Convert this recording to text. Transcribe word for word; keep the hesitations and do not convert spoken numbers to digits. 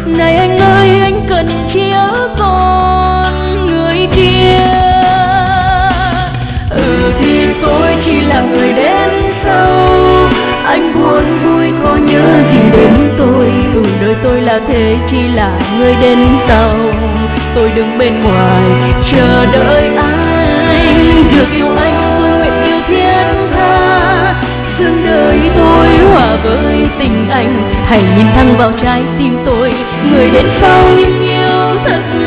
Này anh ơi, anh cần chia con người kia. Ừ thì tôi chỉ là người đến sau, anh buồn vui có nhớ gì đến tôi. Ừ đời tôi là thế, chỉ là người đến sau. Tôi đứng bên ngoài chờ đợi anh, được yêu anh tôi nguyện yêu thiết tha. Dương đời tôi hòa với tình anh, hãy nhìn thẳng vào trái tim tôi. Người đến sau nhưng yêu thật